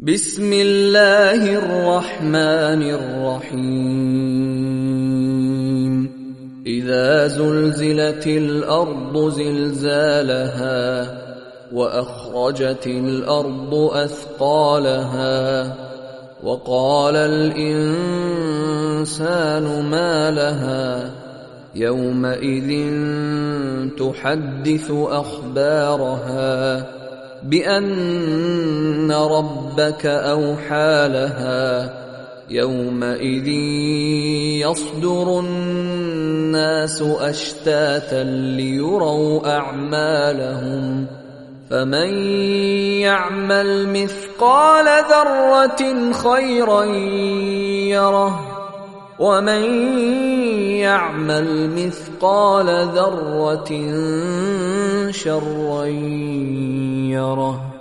بسم الله الرحمن الرحيم إذا زلزلت الأرض زلزالها وأخرجت الأرض أثقالها وقال الإنسان ما لها يومئذ تحدث أخبارها بأن ربك أوحى لها يومئذ يصدر الناس أشتاتا ليروا أعمالهم فمن يعمل مثقال ذرة خيرا يره ومن يعمل مثقال ذرة شرا يره.